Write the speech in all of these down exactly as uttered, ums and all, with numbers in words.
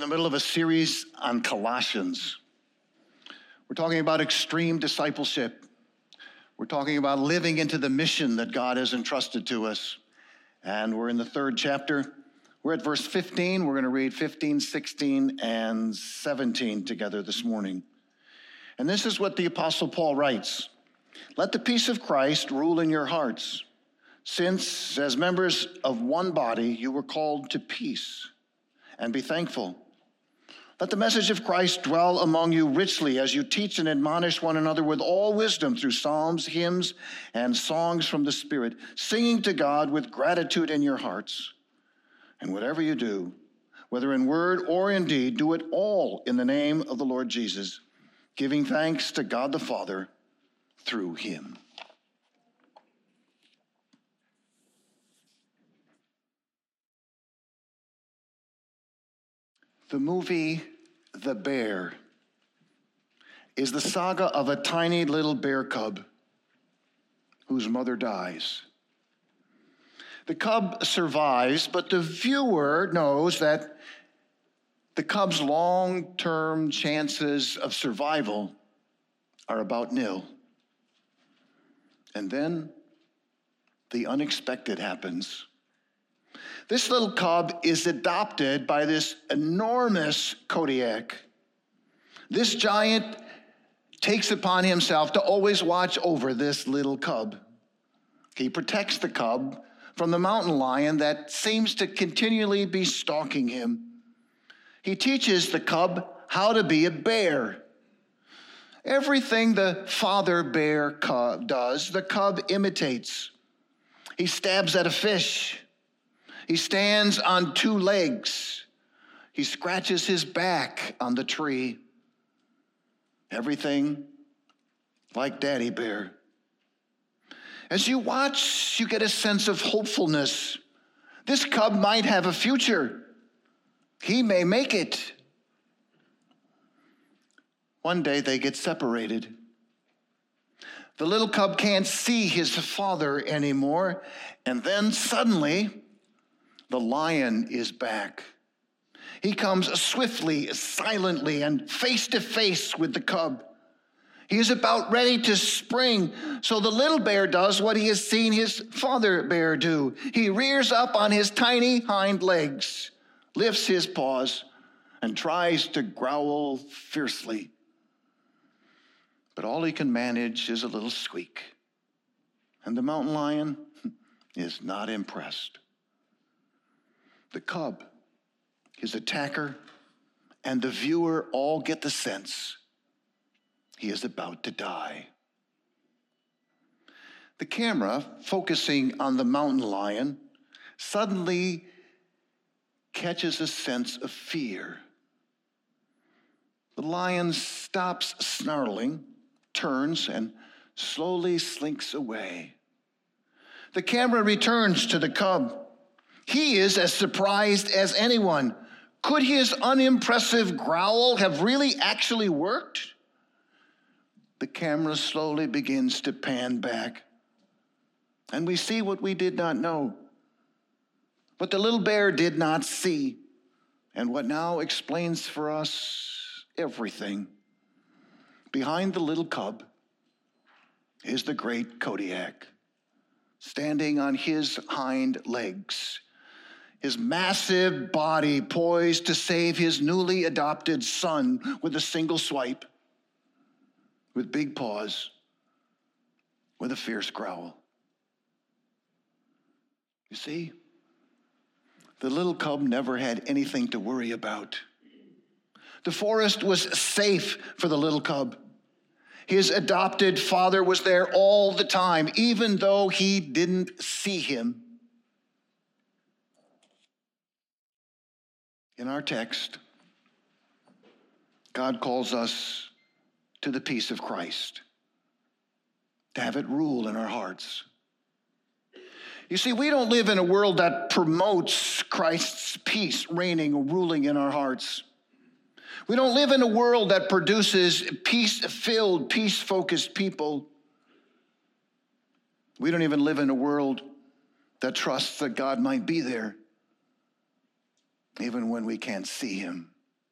the middle of a series on Colossians. We're talking about extreme discipleship. We're talking about living into the mission that God has entrusted to us. And we're in the third chapter. We're at verse fifteen. We're going to read fifteen, sixteen, and seventeen together this morning. And this is what the Apostle Paul writes. Let the peace of Christ rule in your hearts, since as members of one body you were called to peace, and be thankful. Let the message of Christ dwell among you richly as you teach and admonish one another with all wisdom through psalms, hymns, and songs from the Spirit, singing to God with gratitude in your hearts. And whatever you do, whether in word or in deed, do it all in the name of the Lord Jesus, giving thanks to God the Father through him. The movie The Bear is the saga of a tiny little bear cub whose mother dies. The cub survives, but the viewer knows that the cub's long-term chances of survival are about nil. And then the unexpected happens. This little cub is adopted by this enormous Kodiak. This giant takes upon himself to always watch over this little cub. He protects the cub from the mountain lion that seems to continually be stalking him. He teaches the cub how to be a bear. Everything the father bear cub does, the cub imitates. He stabs at a fish. He stands on two legs. He scratches his back on the tree. Everything like Daddy Bear. As you watch, you get a sense of hopefulness. This cub might have a future. He may make it. One day they get separated. The little cub can't see his father anymore, and then suddenly, the lion is back. He comes swiftly, silently, and face to face with the cub. He is about ready to spring, so the little bear does what he has seen his father bear do. He rears up on his tiny hind legs, lifts his paws, and tries to growl fiercely. But all he can manage is a little squeak. And the mountain lion is not impressed. The cub, his attacker, and the viewer all get the sense he is about to die. The camera, focusing on the mountain lion, suddenly catches a sense of fear. The lion stops snarling, turns, and slowly slinks away. The camera returns to the cub. He is as surprised as anyone. Could his unimpressive growl have really actually worked? The camera slowly begins to pan back, and we see what we did not know. But the little bear did not see, and what now explains for us everything. Behind the little cub is the great Kodiak, standing on his hind legs, his massive body poised to save his newly adopted son with a single swipe, with big paws, with a fierce growl. You see, the little cub never had anything to worry about. The forest was safe for the little cub. His adopted father was there all the time, even though he didn't see him. In our text, God calls us to the peace of Christ, to have it rule in our hearts. You see, we don't live in a world that promotes Christ's peace reigning, ruling in our hearts. We don't live in a world that produces peace-filled, peace-focused people. We don't even live in a world that trusts that God might be there, even when we can't see him.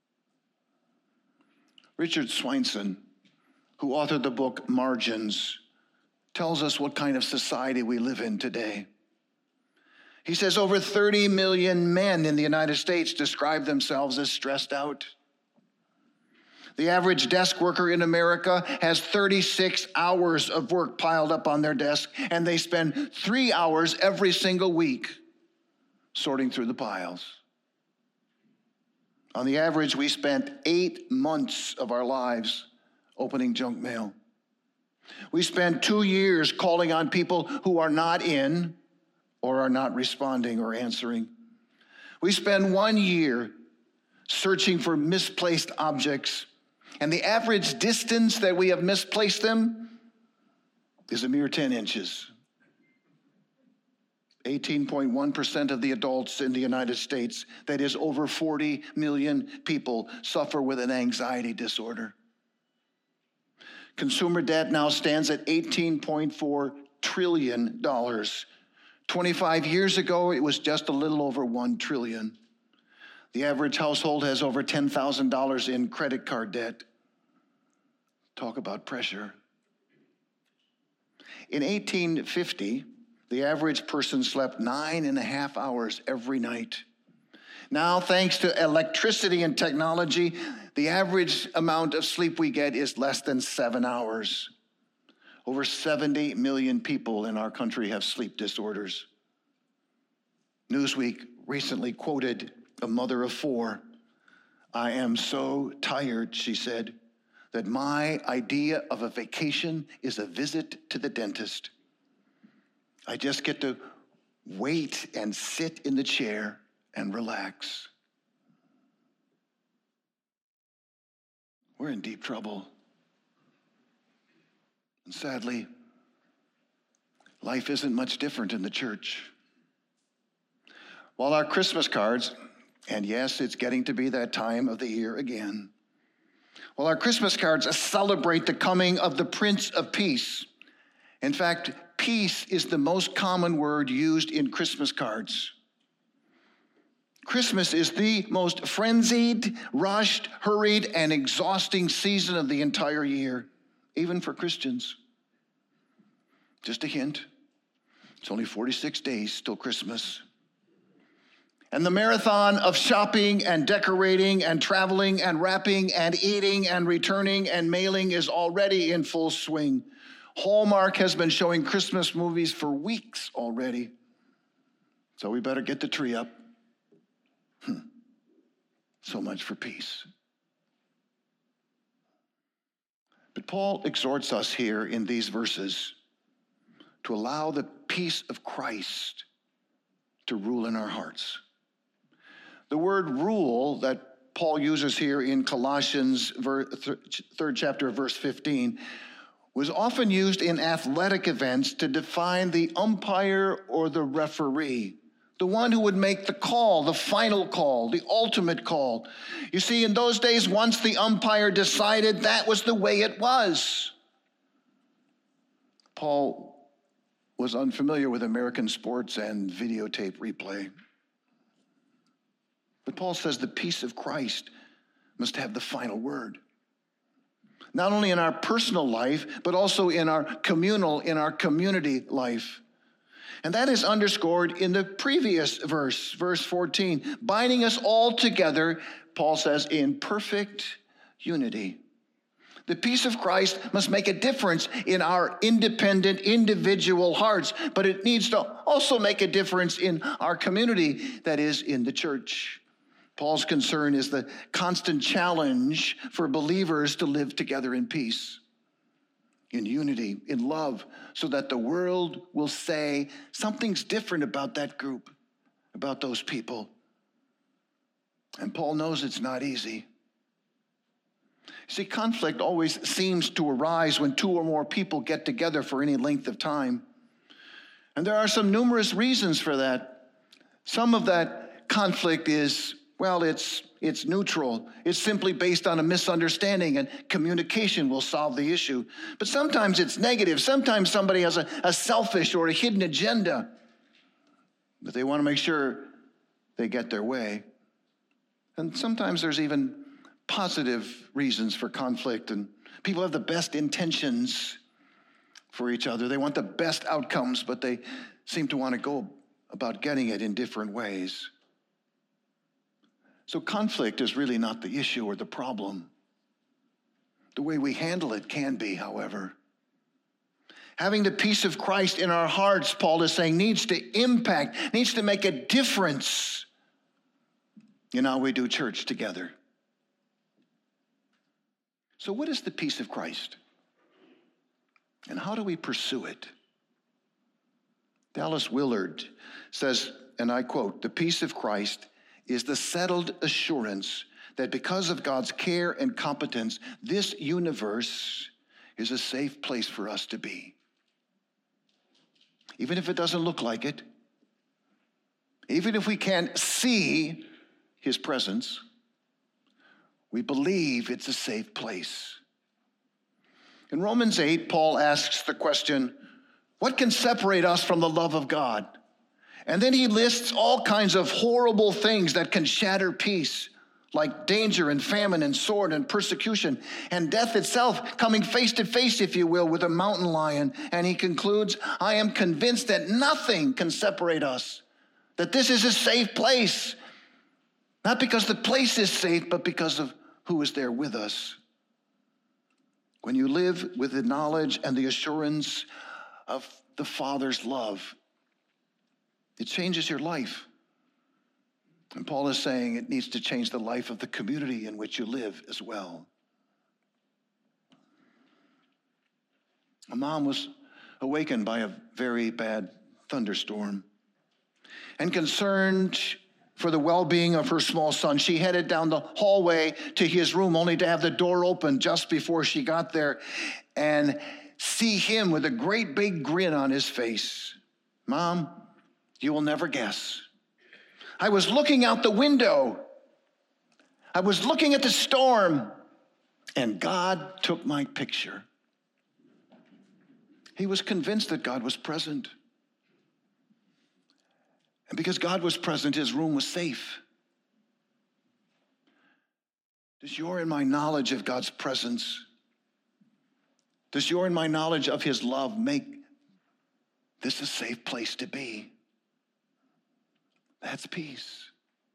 Richard Swenson, who authored the book Margins, tells us what kind of society we live in today. He says over thirty million men in the United States describe themselves as stressed out. The average desk worker in America has thirty-six hours of work piled up on their desk, and they spend three hours every single week sorting through the piles. On the average, we spent eight months of our lives opening junk mail. We spend two years calling on people who are not in or are not responding or answering. We spend one year searching for misplaced objects, and the average distance that we have misplaced them is a mere ten inches. eighteen point one percent of the adults in the United States, that is over forty million people, suffer with an anxiety disorder. Consumer debt now stands at eighteen point four trillion dollars. twenty-five years ago, it was just a little over one trillion dollars. The average household has over ten thousand dollars in credit card debt. Talk about pressure. In eighteen fifty, the average person slept nine and a half hours every night. Now, thanks to electricity and technology, the average amount of sleep we get is less than seven hours. Over seventy million people in our country have sleep disorders. Newsweek recently quoted a mother of four. "I am so tired," she said, "that my idea of a vacation is a visit to the dentist. I just get to wait and sit in the chair and relax." We're in deep trouble. And sadly, life isn't much different in the church. While our Christmas cards, and yes, it's getting to be that time of the year again, while our Christmas cards celebrate the coming of the Prince of Peace, in fact, peace is the most common word used in Christmas cards. Christmas is the most frenzied, rushed, hurried, and exhausting season of the entire year, even for Christians. Just a hint, it's only forty-six days till Christmas. And the marathon of shopping and decorating and traveling and wrapping and eating and returning and mailing is already in full swing. Hallmark has been showing Christmas movies for weeks already. So we better get the tree up. Hmm. So much for peace. But Paul exhorts us here in these verses to allow the peace of Christ to rule in our hearts. The word rule that Paul uses here in Colossians third chapter, verse fifteen, was often used in athletic events to define the umpire or the referee, the one who would make the call, the final call, the ultimate call. You see, in those days, once the umpire decided, that was the way it was. Paul was unfamiliar with American sports and videotape replay. But Paul says the peace of Christ must have the final word. Not only in our personal life, but also in our communal, in our community life. And that is underscored in the previous verse, verse fourteen, binding us all together, Paul says, in perfect unity. The peace of Christ must make a difference in our independent, individual hearts, but it needs to also make a difference in our community, that is, in the church. Paul's concern is the constant challenge for believers to live together in peace, in unity, in love, so that the world will say something's different about that group, about those people. And Paul knows it's not easy. See, conflict always seems to arise when two or more people get together for any length of time. And there are some numerous reasons for that. Some of that conflict is, well, it's it's neutral. It's simply based on a misunderstanding, and communication will solve the issue. But sometimes it's negative. Sometimes somebody has a, a selfish or a hidden agenda, but they want to make sure they get their way. And sometimes there's even positive reasons for conflict, and people have the best intentions for each other. They want the best outcomes, but they seem to want to go about getting it in different ways. So conflict is really not the issue or the problem. The way we handle it can be, however. Having the peace of Christ in our hearts, Paul is saying, needs to impact, needs to make a difference in how we do church together. So what is the peace of Christ? And how do we pursue it? Dallas Willard says, and I quote, "The peace of Christ is the settled assurance that because of God's care and competence, this universe is a safe place for us to be. Even if it doesn't look like it, even if we can't see his presence, we believe it's a safe place." In Romans eight, Paul asks the question, what can separate us from the love of God? And then he lists all kinds of horrible things that can shatter peace, like danger and famine and sword and persecution and death itself, coming face to face, if you will, with a mountain lion. And he concludes, I am convinced that nothing can separate us, that this is a safe place, not because the place is safe, but because of who is there with us. When you live with the knowledge and the assurance of the Father's love, it changes your life. And Paul is saying it needs to change the life of the community in which you live as well. A mom was awakened by a very bad thunderstorm. And concerned for the well-being of her small son, she headed down the hallway to his room only to have the door open just before she got there and see him with a great big grin on his face. Mom, you will never guess. I was looking out the window. I was looking at the storm, and God took my picture. He was convinced that God was present. And because God was present, his room was safe. Does your and my knowledge of God's presence, does your and my knowledge of his love make this a safe place to be? That's peace.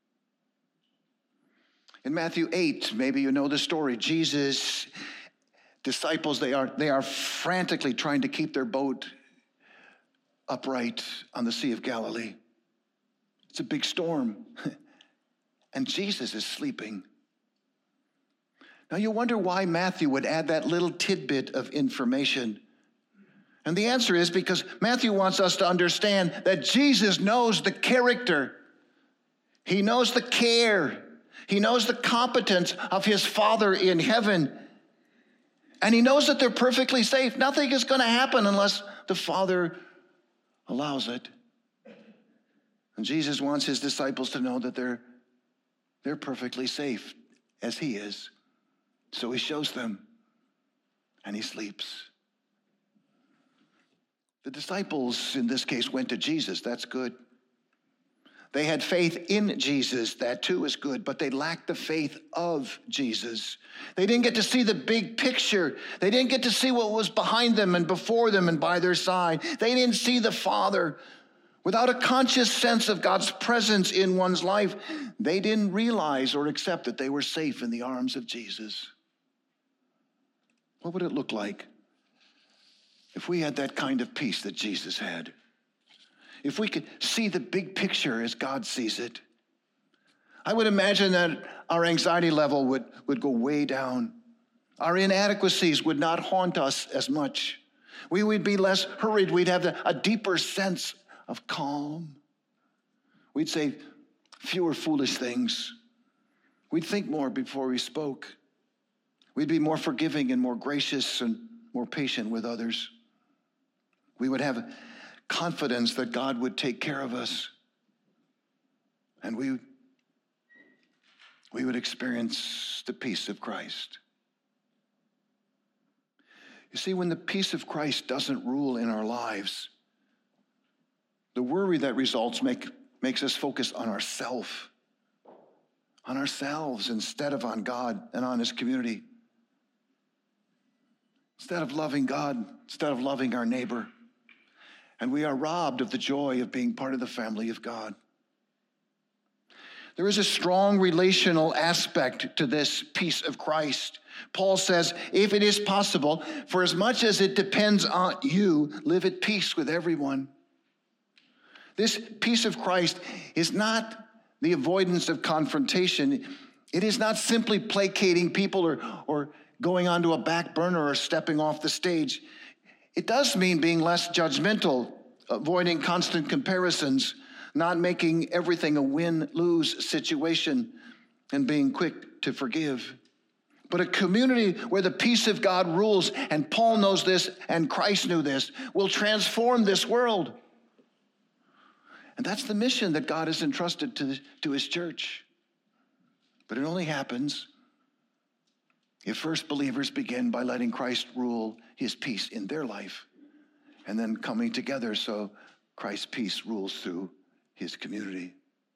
In Matthew eight, maybe you know the story, Jesus' disciples, they are, they are frantically trying to keep their boat upright on the Sea of Galilee. It's a big storm, and Jesus is sleeping. Now you wonder why Matthew would add that little tidbit of information. And the answer is because Matthew wants us to understand that Jesus knows the character. He knows the care. He knows the competence of his Father in heaven. And he knows that they're perfectly safe. Nothing is going to happen unless the Father allows it. And Jesus wants his disciples to know that they're, they're perfectly safe as he is. So he shows them, and he sleeps. The disciples, in this case, went to Jesus. That's good. They had faith in Jesus. That too is good, but they lacked the faith of Jesus. They didn't get to see the big picture. They didn't get to see what was behind them and before them and by their side. They didn't see the Father. Without a conscious sense of God's presence in one's life, they didn't realize or accept that they were safe in the arms of Jesus. What would it look like if we had that kind of peace that Jesus had? If we could see the big picture as God sees it? I would imagine that our anxiety level would, would go way down. Our inadequacies would not haunt us as much. We would be less hurried. We'd have a deeper sense of calm. We'd say fewer foolish things. We'd think more before we spoke. We'd be more forgiving and more gracious and more patient with others. We would have confidence that God would take care of us. And we, we would experience the peace of Christ. You see, when the peace of Christ doesn't rule in our lives, the worry that results make, makes us focus on ourself, on ourselves instead of on God and on his community. Instead of loving God, instead of loving our neighbor. And we are robbed of the joy of being part of the family of God. There is a strong relational aspect to this peace of Christ. Paul says, if it is possible, for as much as it depends on you, live at peace with everyone. This peace of Christ is not the avoidance of confrontation. It is not simply placating people or, or going onto a back burner or stepping off the stage. It does mean being less judgmental, avoiding constant comparisons, not making everything a win-lose situation, and being quick to forgive. But a community where the peace of God rules, and Paul knows this, and Christ knew this, will transform this world. And that's the mission that God has entrusted to, to his church. But it only happens if first believers begin by letting Christ rule his peace in their life, and then coming together so Christ's peace rules through his community.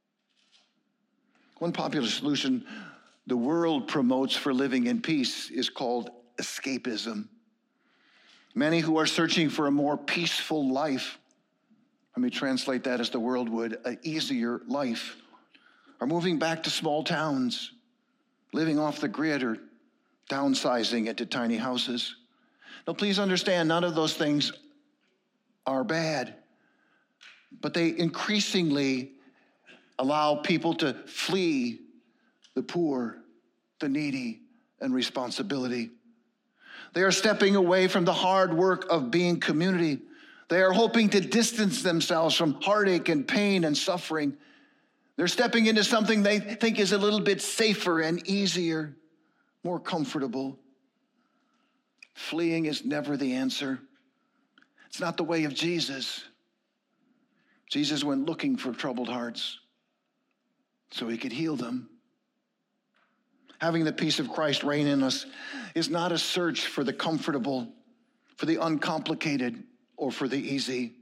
One popular solution the world promotes for living in peace is called escapism. Many who are searching for a more peaceful life, let me translate that as the world would, an easier life, are moving back to small towns, living off the grid or downsizing into tiny houses. Now, please understand, none of those things are bad, but they increasingly allow people to flee the poor, the needy, and responsibility. They are stepping away from the hard work of being community. They are hoping to distance themselves from heartache and pain and suffering. They're stepping into something they think is a little bit safer and easier, more comfortable. Fleeing is never the answer. It's not the way of Jesus. Jesus went looking for troubled hearts so he could heal them. Having the peace of Christ reign in us is not a search for the comfortable, for the uncomplicated, or for the easy.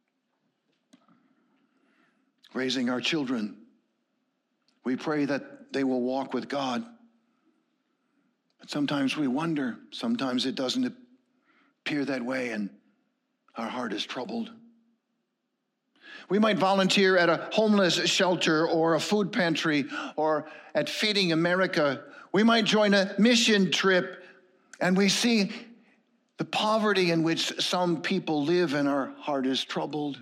Raising our children, we pray that they will walk with God. But sometimes we wonder, sometimes it doesn't appear that way, and our heart is troubled. We might volunteer at a homeless shelter or a food pantry or at Feeding America. We might join a mission trip, and we see the poverty in which some people live, and our heart is troubled.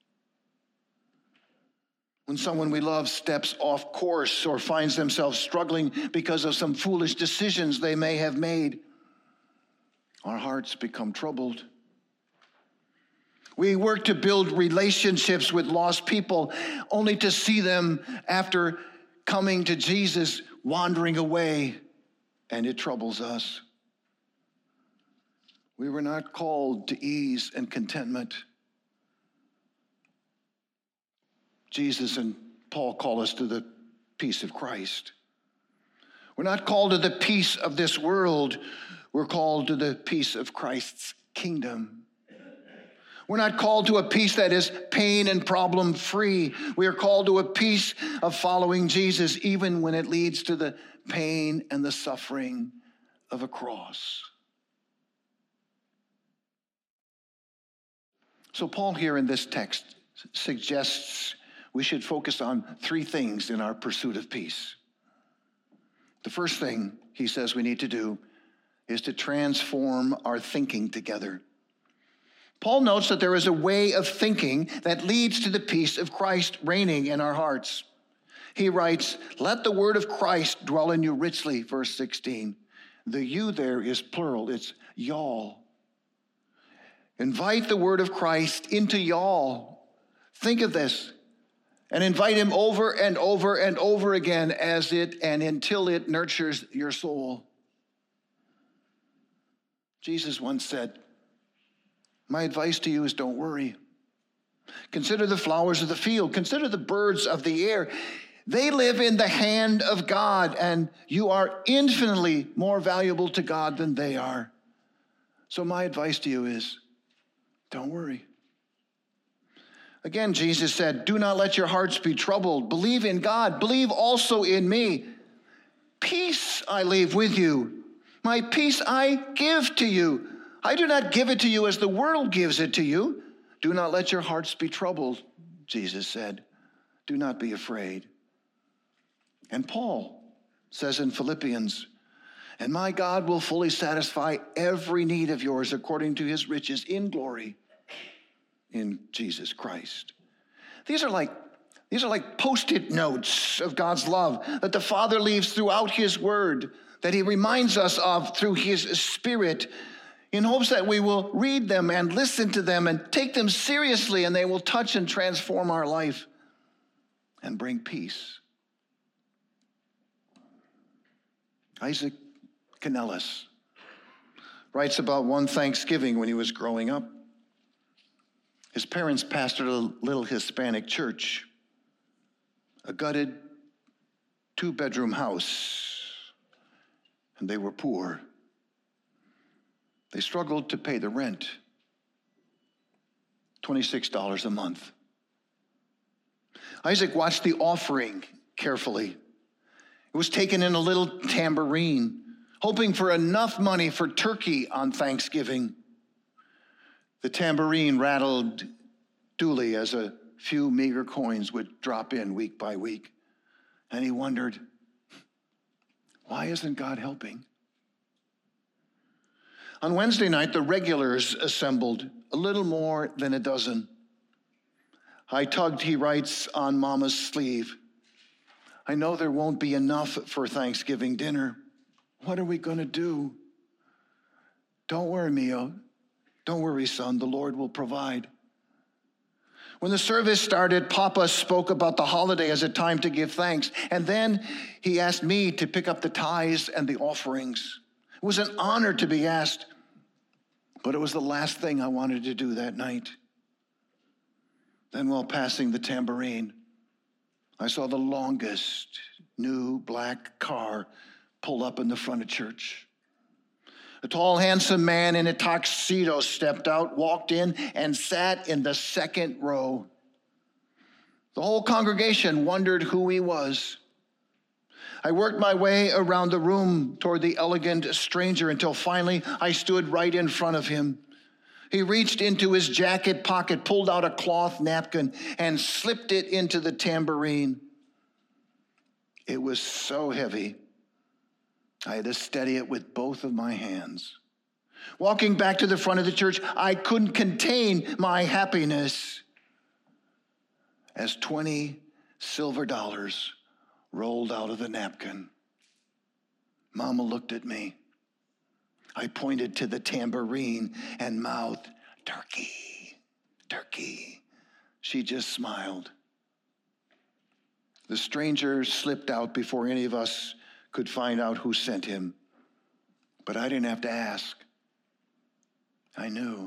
When someone we love steps off course or finds themselves struggling because of some foolish decisions they may have made, our hearts become troubled. We work to build relationships with lost people only to see them, after coming to Jesus, wandering away, and it troubles us. We were not called to ease and contentment. Jesus and Paul call us to the peace of Christ. We're not called to the peace of this world. We're called to the peace of Christ's kingdom. We're not called to a peace that is pain and problem free. We are called to a peace of following Jesus, even when it leads to the pain and the suffering of a cross. So Paul here in this text suggests we should focus on three things in our pursuit of peace. The first thing he says we need to do is to transform our thinking together. Paul notes that there is a way of thinking that leads to the peace of Christ reigning in our hearts. He writes, let the word of Christ dwell in you richly, verse sixteen. The you there is plural, it's y'all. Invite the word of Christ into y'all. Think of this, and invite him over and over and over again as it and until it nurtures your soul. Jesus once said, my advice to you is don't worry. Consider the flowers of the field. Consider the birds of the air. They live in the hand of God, and you are infinitely more valuable to God than they are. So my advice to you is don't worry. Again, Jesus said, do not let your hearts be troubled. Believe in God. Believe also in me. peace I leave with you. My peace I give to you. I do not give it to you as the world gives it to you. Do not let your hearts be troubled, Jesus said. Do not be afraid. And Paul says in Philippians, and my God will fully satisfy every need of yours according to his riches in glory in Jesus Christ. These are like, these are like post-it notes of God's love that the Father leaves throughout his word, that he reminds us of through his Spirit, in hopes that we will read them and listen to them and take them seriously, and they will touch and transform our life and bring peace. Isaac Canellis writes about one Thanksgiving when he was growing up. His parents pastored a little Hispanic church, a gutted two-bedroom house, and they were poor. They struggled to pay the rent, twenty-six dollars a month. Isaac watched the offering carefully. It was taken in a little tambourine, hoping for enough money for turkey on Thanksgiving. The tambourine rattled duly as a few meager coins would drop in week by week. And he wondered, why isn't God helping? On Wednesday night, the regulars assembled, a little more than a dozen. I tugged, he writes, on Mama's sleeve. I know there won't be enough for Thanksgiving dinner. What are we going to do? Don't worry, Mio. Don't worry, son. The Lord will provide. When the service started, Papa spoke about the holiday as a time to give thanks. And then he asked me to pick up the tithes and the offerings. It was an honor to be asked, but it was the last thing I wanted to do that night. Then while passing the tambourine, I saw the longest new black car pull up in the front of church. A tall, handsome man in a tuxedo stepped out, walked in, and sat in the second row. The whole congregation wondered who he was. I worked my way around the room toward the elegant stranger until finally I stood right in front of him. He reached into his jacket pocket, pulled out a cloth napkin, and slipped it into the tambourine. It was so heavy, I had to steady it with both of my hands. Walking back to the front of the church, I couldn't contain my happiness as twenty silver dollars rolled out of the napkin. Mama looked at me. I pointed to the tambourine and mouthed, turkey, turkey. She just smiled. The stranger slipped out before any of us could find out who sent him. But I didn't have to ask. I knew.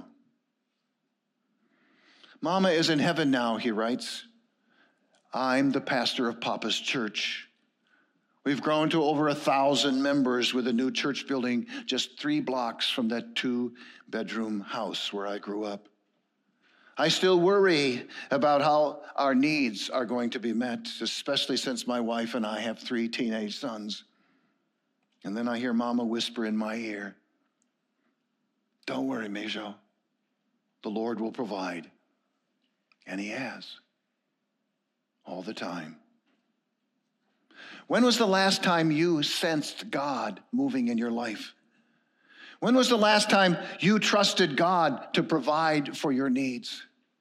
Mama is in heaven now, he writes. I'm the pastor of Papa's church. We've grown to over a thousand members with a new church building just three blocks from that two-bedroom house where I grew up. I still worry about how our needs are going to be met, especially since my wife and I have three teenage sons. And then I hear Mama whisper in my ear, don't worry, Mejo. The Lord will provide. And he has. All the time. When was the last time you sensed God moving in your life? When was the last time you trusted God to provide for your needs?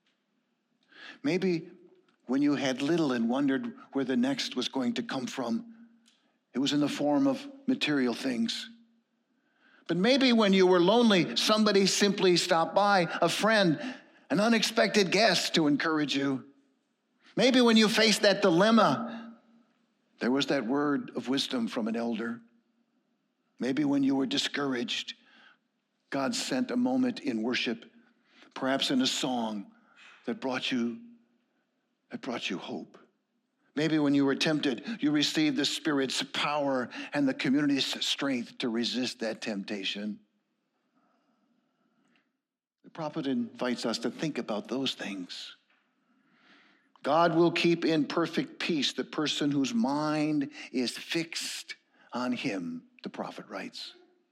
Maybe when you had little and wondered where the next was going to come from, it was in the form of material things. But maybe when you were lonely, somebody simply stopped by, a friend, an unexpected guest to encourage you. Maybe when you faced that dilemma, there was that word of wisdom from an elder. Maybe when you were discouraged, God sent a moment in worship, perhaps in a song that brought you, that brought you hope. Maybe when you were tempted, you received the Spirit's power and the community's strength to resist that temptation. The prophet invites us to think about those things. God will keep in perfect peace the person whose mind is fixed on him, the prophet writes.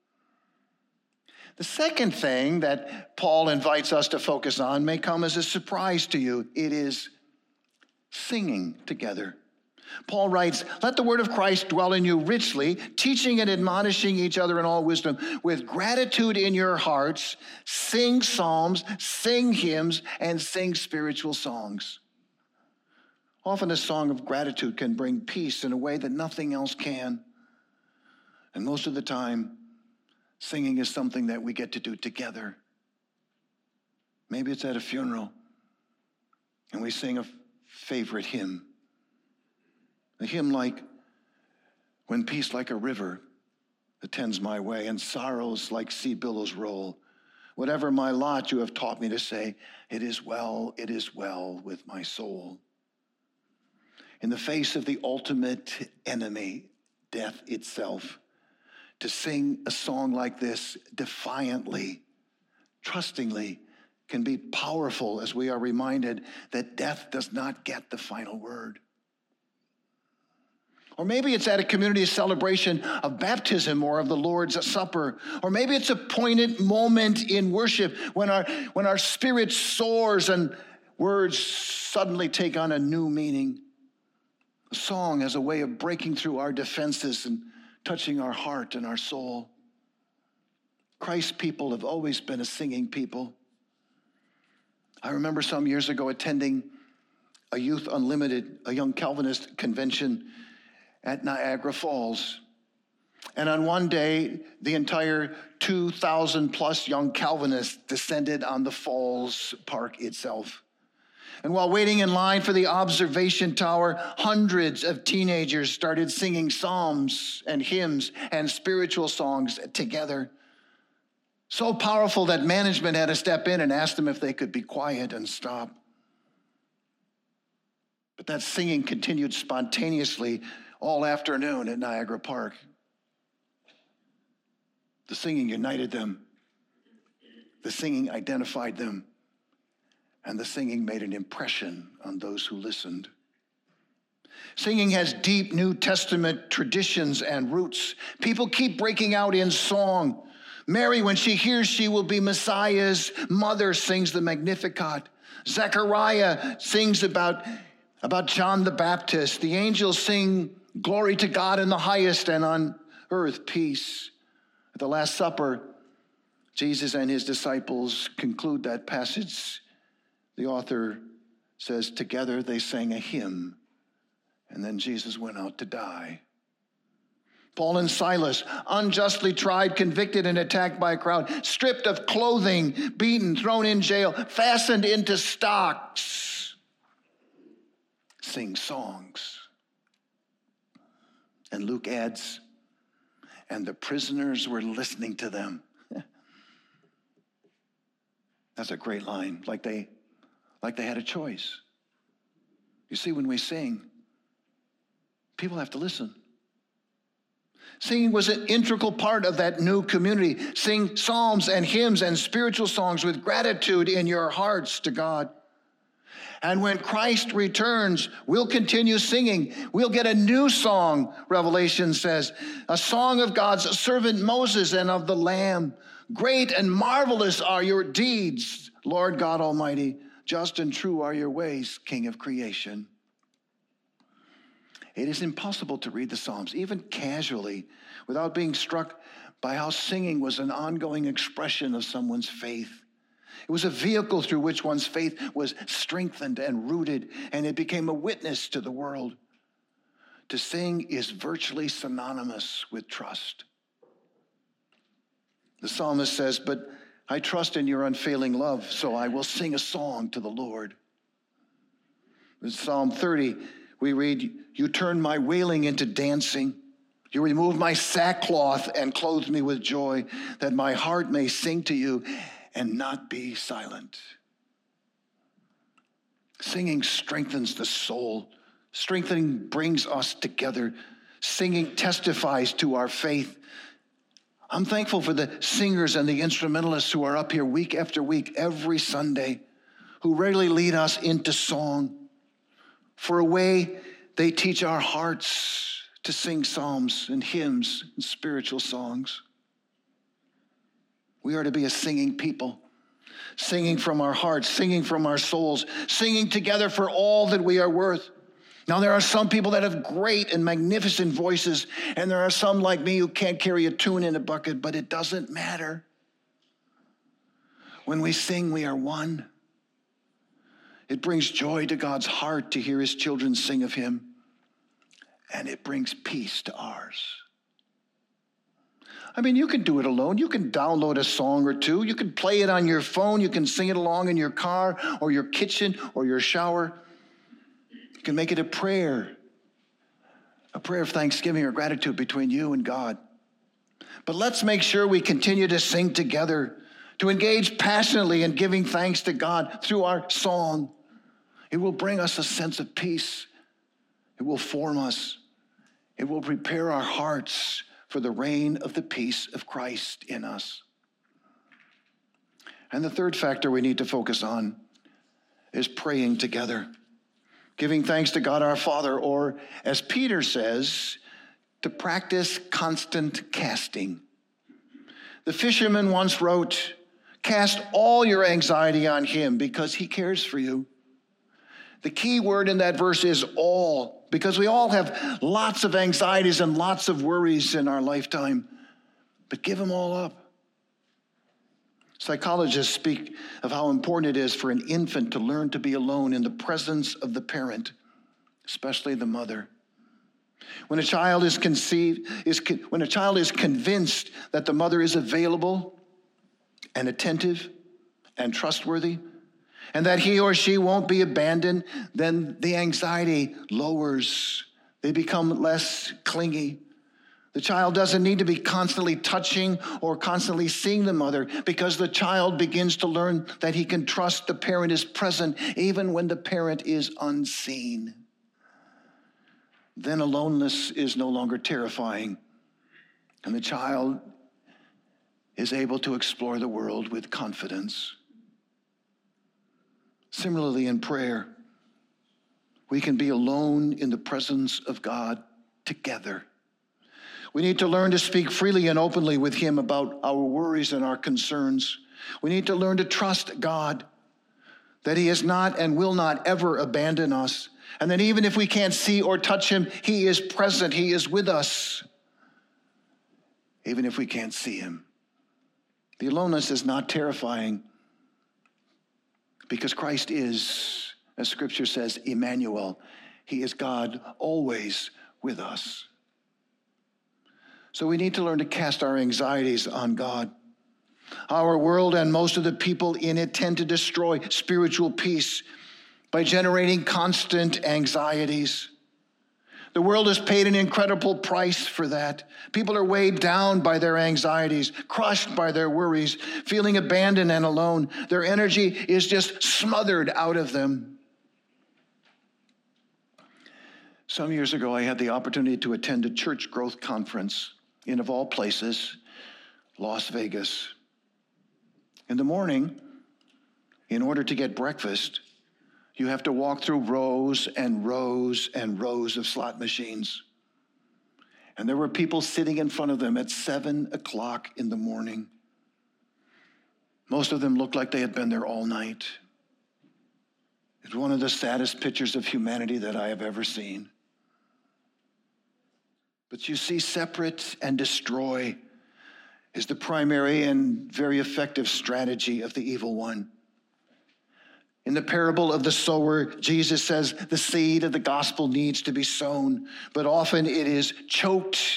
The second thing that Paul invites us to focus on may come as a surprise to you. It is singing together. Paul writes, let the word of Christ dwell in you richly, teaching and admonishing each other in all wisdom. With gratitude in your hearts, sing psalms, sing hymns, and sing spiritual songs. Often a song of gratitude can bring peace in a way that nothing else can. And most of the time, singing is something that we get to do together. Maybe it's at a funeral, and we sing a favorite hymn. A hymn like, when peace like a river attends my way, and sorrows like sea billows roll. Whatever my lot, you have taught me to say, it is well, it is well with my soul. In the face of the ultimate enemy, death itself, to sing a song like this defiantly, trustingly, can be powerful as we are reminded that death does not get the final word. Or maybe it's at a community celebration of baptism or of the Lord's Supper. Or maybe it's a poignant moment in worship when our, when our spirit soars and words suddenly take on a new meaning. A song as a way of breaking through our defenses and touching our heart and our soul. Christ's people have always been a singing people. I remember some years ago attending a Youth Unlimited, a young Calvinist convention at Niagara Falls. And on one day, the entire two thousand plus young Calvinists descended on the falls park itself. And while waiting in line for the observation tower, hundreds of teenagers started singing psalms and hymns and spiritual songs together. So powerful that management had to step in and ask them if they could be quiet and stop. But that singing continued spontaneously all afternoon at Niagara Park. The singing united them. The singing identified them. And the singing made an impression on those who listened. Singing has deep New Testament traditions and roots. People keep breaking out in song. Mary, when she hears she will be Messiah's mother, sings the Magnificat. Zechariah sings about, about John the Baptist. The angels sing glory to God in the highest, and on earth peace. At the Last Supper, Jesus and his disciples conclude that passage. The author says, together they sang a hymn, and then Jesus went out to die. Paul and Silas, unjustly tried, convicted, and attacked by a crowd, stripped of clothing, beaten, thrown in jail, fastened into stocks, sing songs. And Luke adds, and the prisoners were listening to them. That's a great line, like they Like they had a choice. You see, when we sing, people have to listen. Singing was an integral part of that new community. Sing psalms and hymns and spiritual songs with gratitude in your hearts to God. And when Christ returns, we'll continue singing. We'll get a new song, Revelation says, a song of God's servant Moses and of the Lamb. Great and marvelous are your deeds, Lord God Almighty. Just and true are your ways, King of creation. It is impossible to read the Psalms, even casually, without being struck by how singing was an ongoing expression of someone's faith. It was a vehicle through which one's faith was strengthened and rooted, and it became a witness to the world. To sing is virtually synonymous with trust. The psalmist says, but I trust in your unfailing love, so I will sing a song to the Lord. In Psalm thirty, we read, you turn my wailing into dancing. You remove my sackcloth and clothe me with joy, that my heart may sing to you and not be silent. Singing strengthens the soul. Strengthening brings us together. Singing testifies to our faith. I'm thankful for the singers and the instrumentalists who are up here week after week, every Sunday, who regularly lead us into song. For a way they teach our hearts to sing psalms and hymns and spiritual songs. We are to be a singing people, singing from our hearts, singing from our souls, singing together for all that we are worth. Now, there are some people that have great and magnificent voices, and there are some like me who can't carry a tune in a bucket, but it doesn't matter. When we sing, we are one. It brings joy to God's heart to hear his children sing of him, and it brings peace to ours. I mean, you can do it alone. You can download a song or two. You can play it on your phone. You can sing it along in your car or your kitchen or your shower. You can make it a prayer, a prayer of thanksgiving or gratitude between you and God. But let's make sure we continue to sing together, to engage passionately in giving thanks to God through our song. It will bring us a sense of peace. It will form us. It will prepare our hearts for the reign of the peace of Christ in us. And the third factor we need to focus on is praying together, giving thanks to God our Father, or as Peter says, to practice constant casting. The fisherman once wrote, "Cast all your anxiety on him because he cares for you." The key word in that verse is all, because we all have lots of anxieties and lots of worries in our lifetime, but give them all up. Psychologists speak of how important it is for an infant to learn to be alone in the presence of the parent, especially the mother. When a child is conceived, is when a child is convinced that the mother is available and attentive and trustworthy, and that he or she won't be abandoned, then the anxiety lowers. They become less clingy. The child doesn't need to be constantly touching or constantly seeing the mother, because the child begins to learn that he can trust the parent is present even when the parent is unseen. Then aloneness is no longer terrifying, and the child is able to explore the world with confidence. Similarly, in prayer, we can be alone in the presence of God together. We need to learn to speak freely and openly with him about our worries and our concerns. We need to learn to trust God, that he is not and will not ever abandon us, and that even if we can't see or touch him, he is present, he is with us, even if we can't see him. The aloneness is not terrifying, because Christ is, as Scripture says, Emmanuel. He is God always with us. So we need to learn to cast our anxieties on God. Our world and most of the people in it tend to destroy spiritual peace by generating constant anxieties. The world has paid an incredible price for that. People are weighed down by their anxieties, crushed by their worries, feeling abandoned and alone. Their energy is just smothered out of them. Some years ago, I had the opportunity to attend a church growth conference in, of all places, Las Vegas. In the morning, in order to get breakfast, you have to walk through rows and rows and rows of slot machines. And there were people sitting in front of them at seven o'clock in the morning. Most of them looked like they had been there all night. It's one of the saddest pictures of humanity that I have ever seen. But you see, separate and destroy is the primary and very effective strategy of the evil one. In the parable of the sower, Jesus says the seed of the gospel needs to be sown, but often it is choked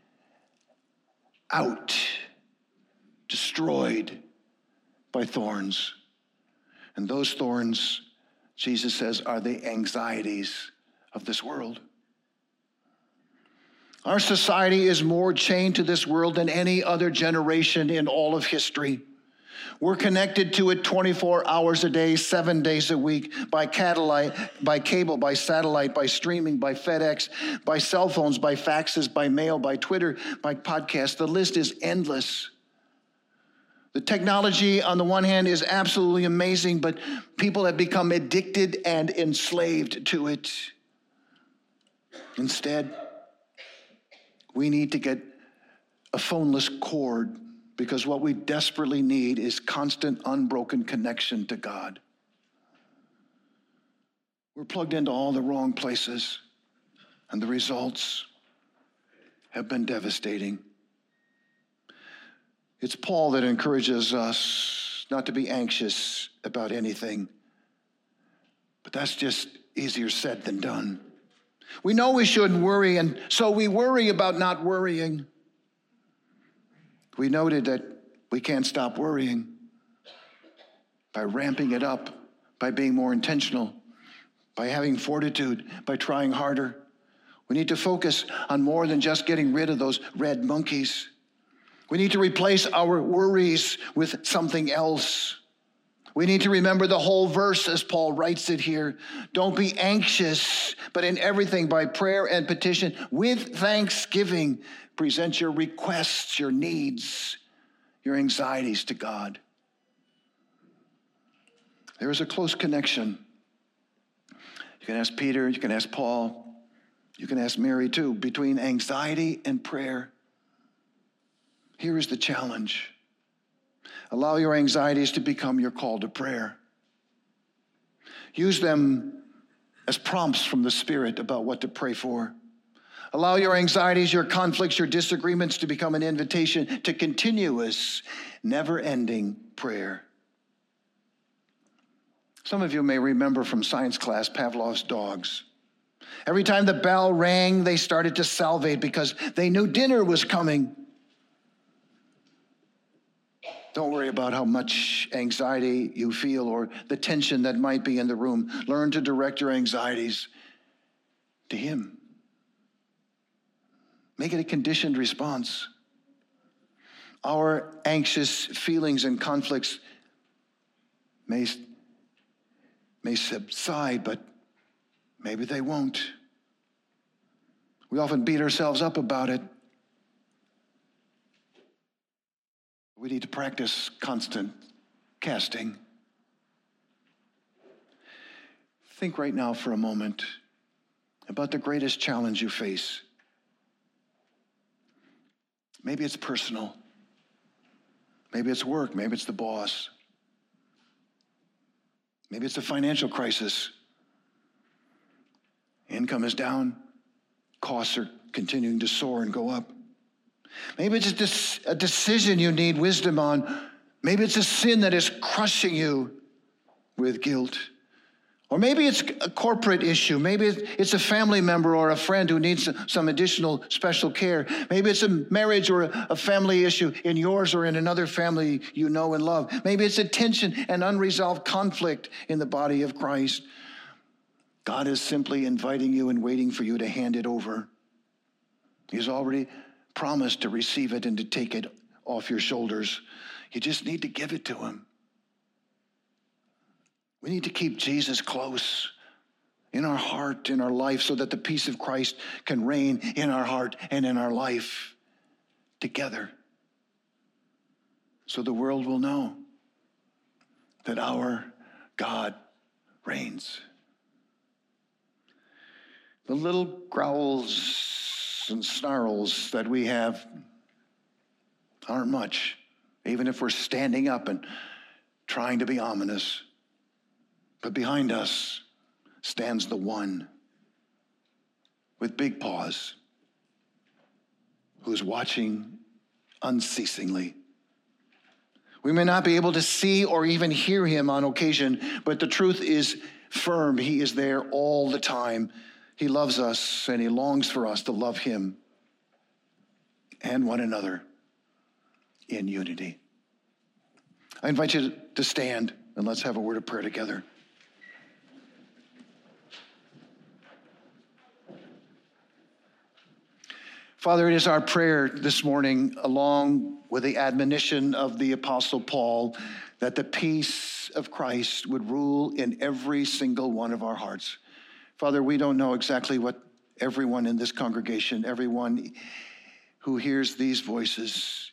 out, destroyed by thorns. And those thorns, Jesus says, are the anxieties of this world. Our society is more chained to this world than any other generation in all of history. We're connected to it twenty-four hours a day, seven days a week, by catalyte, by cable, by satellite, by streaming, by FedEx, by cell phones, by faxes, by mail, by Twitter, by podcasts. The list is endless. The technology, on the one hand, is absolutely amazing, but people have become addicted and enslaved to it. Instead, We need to get a phoneless cord, because what we desperately need is constant, unbroken connection to God. We're plugged into all the wrong places, and the results have been devastating. It's Paul that encourages us not to be anxious about anything, but that's just easier said than done. We know we shouldn't worry, and so we worry about not worrying. We noted that we can't stop worrying by ramping it up, by being more intentional, by having fortitude, by trying harder. We need to focus on more than just getting rid of those red monkeys. We need to replace our worries with something else. We need to remember the whole verse as Paul writes it here. Don't be anxious, but in everything by prayer and petition, with thanksgiving, present your requests, your needs, your anxieties to God. There is a close connection. You can ask Peter, you can ask Paul, you can ask Mary too, between anxiety and prayer. Here is the challenge. Allow your anxieties to become your call to prayer. Use them as prompts from the Spirit about what to pray for. Allow your anxieties, your conflicts, your disagreements to become an invitation to continuous, never-ending prayer. Some of you may remember from science class Pavlov's dogs. Every time the bell rang, they started to salivate because they knew dinner was coming. Don't worry about how much anxiety you feel or the tension that might be in the room. Learn to direct your anxieties to Him. Make it a conditioned response. Our anxious feelings and conflicts may, may subside, but maybe they won't. We often beat ourselves up about it. We need to practice constant casting. Think right now for a moment about the greatest challenge you face. Maybe it's personal. Maybe it's work. Maybe it's the boss. Maybe it's a financial crisis. Income is down. Costs are continuing to soar and go up. Maybe it's just a decision you need wisdom on. Maybe it's a sin that is crushing you with guilt. Or maybe it's a corporate issue. Maybe it's a family member or a friend who needs some additional special care. Maybe it's a marriage or a family issue in yours or in another family you know and love. Maybe it's a tension and unresolved conflict in the body of Christ. God is simply inviting you and waiting for you to hand it over. He's already promised to receive it and to take it off your shoulders. You just need to give it to Him. We need to keep Jesus close in our heart, in our life, so that the peace of Christ can reign in our heart and in our life together. So the world will know that our God reigns. The little growls and snarls that we have aren't much, even if we're standing up and trying to be ominous. But behind us stands the One with big paws, who's watching unceasingly. We may not be able to see or even hear Him on occasion, but the truth is firm. He is there all the time. He loves us, and He longs for us to love Him and one another in unity. I invite you to stand, and let's have a word of prayer together. Father, it is our prayer this morning, along with the admonition of the Apostle Paul, that the peace of Christ would rule in every single one of our hearts. Father, we don't know exactly what everyone in this congregation, everyone who hears these voices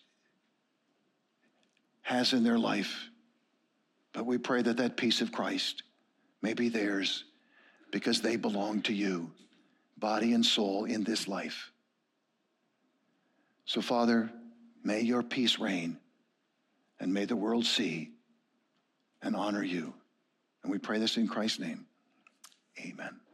has in their life, but we pray that that peace of Christ may be theirs because they belong to you, body and soul, in this life. So, Father, may your peace reign, and may the world see and honor you. And we pray this in Christ's name. Amen.